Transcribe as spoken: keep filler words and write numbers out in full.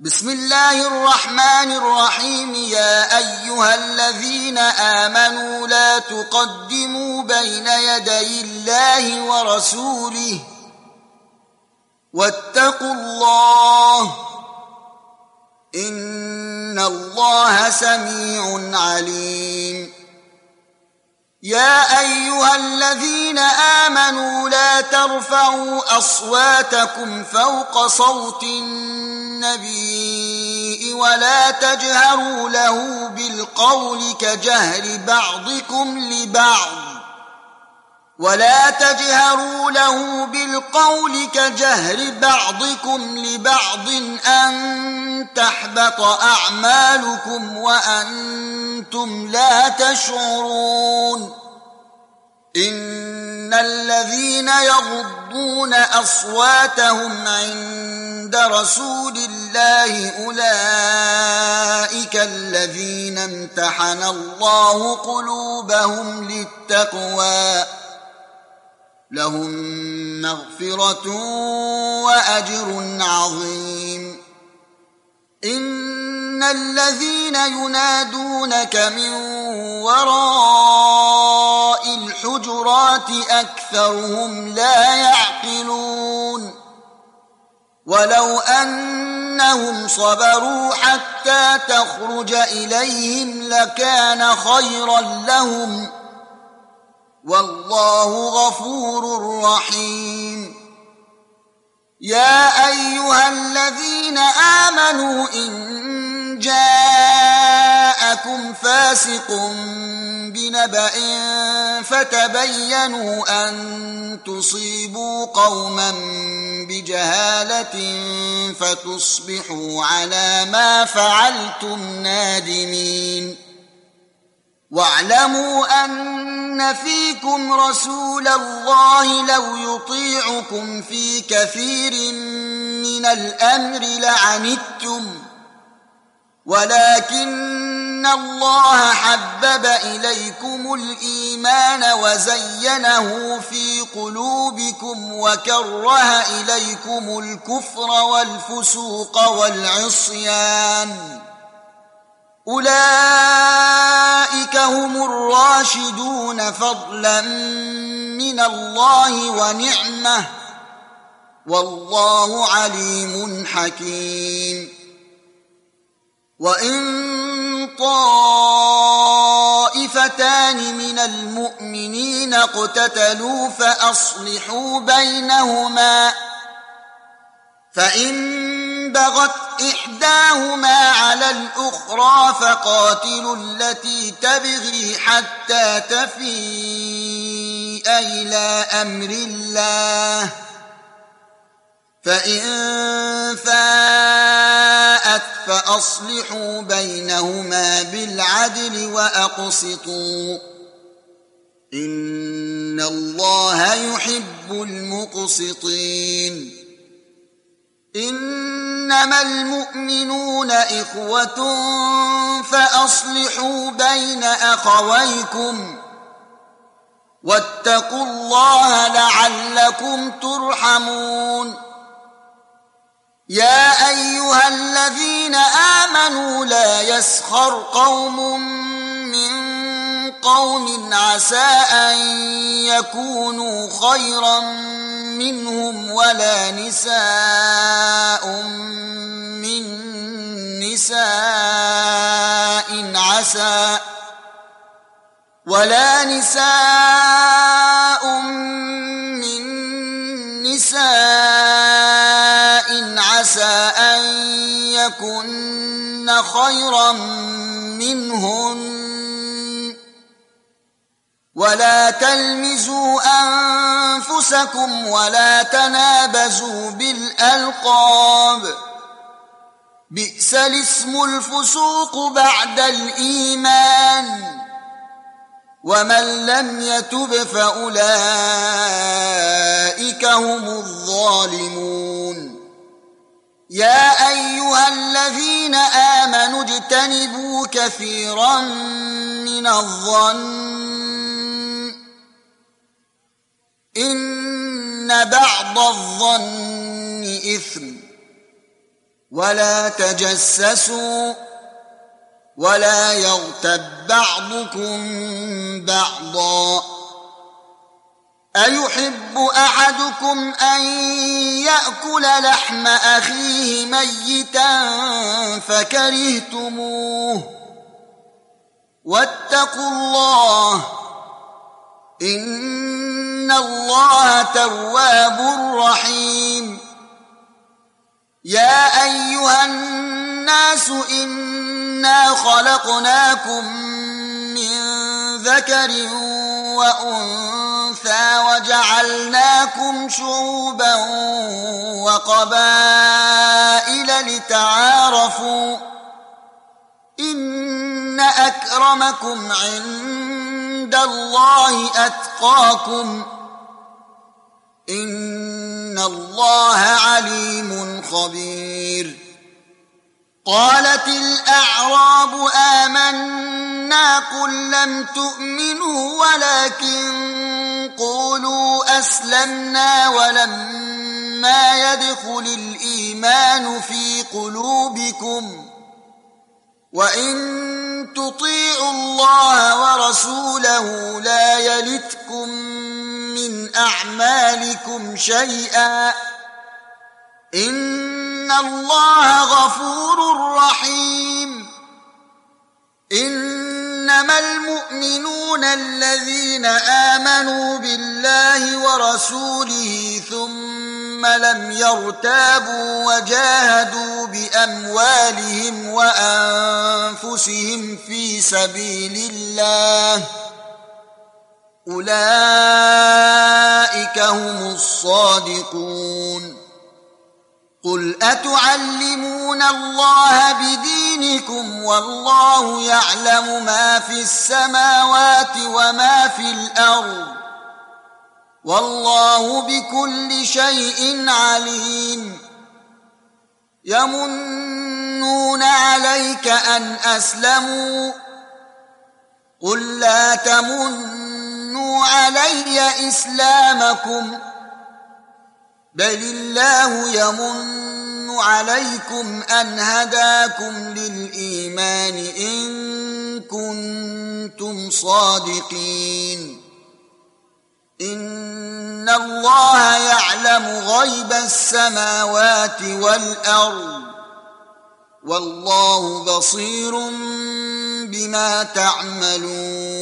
بسم الله الرحمن الرحيم. يا أيها الذين آمنوا لا تقدموا بين يدي الله ورسوله واتقوا الله إن الله سميع عليم. يا أيها الذين آمنوا لا ترفعوا أصواتكم فوق صوت النبي ولا تجهروا له بالقول كجهر بعضكم لبعض ولا تجهروا له بالقول كجهر بعضكم لبعض أن تحبط أعمالكم وأنتم لا تشعرون. إن الذين يغضون أصواتهم عند رسول الله أولئك الذين امتحن الله قلوبهم للتقوى لهم مغفرة وأجر عظيم. إن الذين ينادونك من وراء الحجرات أكثرهم لا يعقلون. ولو أنهم صبروا حتى تخرج إليهم لكان خيرا لهم والله غفور رحيم. يا أيها الذين آمنوا إن جاءكم فاسق بنبأ فتبينوا أن تصيبوا قوما بجهالة فتصبحوا على ما فعلتم نادمين. واعلموا أن فيكم رسول الله لو يطيعكم في كثير من الأمر لعنتم ولكن الله حبب إليكم الإيمان وزينه في قلوبكم وكره إليكم الكفر والفسوق والعصيان أولئك هم الراشدون فضلا من الله ونعمة والله عليم حكيم. وإن طائفتان من المؤمنين اقتتلوا فأصلحوا بينهما فإن بغت إحداهما على الأخرى فقاتلوا التي تبغي حتى تفيء إلى أمر الله فإن فاءت فأصلحوا بينهما بالعدل وأقسطوا إن الله يحب المقسطين. إنما المؤمنون إخوة فأصلحوا بين أخويكم واتقوا الله لعلكم ترحمون. يا أيها الذين آمنوا لا يسخر قوم من قوم عسى أن يكونوا خيرا منهم ولا نساء من نساء عسى ولا نساء من نساء عسى أن يكن خيرا منهن ولا تلمزوا أنفسكم ولا تنابزوا بالألقاب بئس الاسم الفسوق بعد الإيمان ومن لم يتب فأولئك هم الظالمون. يا أيها الذين آمنوا اجتنبوا كثيرا من الظن إن بعض الظن إثم ولا تجسسوا ولا يغتب بعضكم بعضا أيحب أحدكم أن يأكل لحم أخيه ميتا فكرهتموه واتقوا الله إن الله تواب رحيم يا أيها الناس إنا خلقناكم من ذكر وأنثى وجعلناكم شعوبا وقبائل لتعارفوا إن أكرمكم عند الله أتقاكم إن الله عليم خبير قالت الأعراب آمنا قل لم تؤمنوا ولكن قولوا أسلمنا ولما يدخل الإيمان في قلوبكم وإن تطيعوا الله ورسوله لا يلتكم من أعمالكم شيئا إن الله غفور رحيم إنما المؤمنون الذين آمنوا بالله ورسوله ثم لم يرتابوا وجاهدوا بأموالهم وأنفسهم في سبيل الله أولئك هم الصادقون قل أتعلمون الله بدينكم والله يعلم ما في السماوات وما في الأرض والله بكل شيء عليم يمنون عليك أن أسلموا قل لا تمنوا علي إسلامكم بل الله يمن عليكم أن هداكم للإيمان إن كنتم صادقين إن الله يعلم غيب السماوات والأرض والله بصير بما تعملون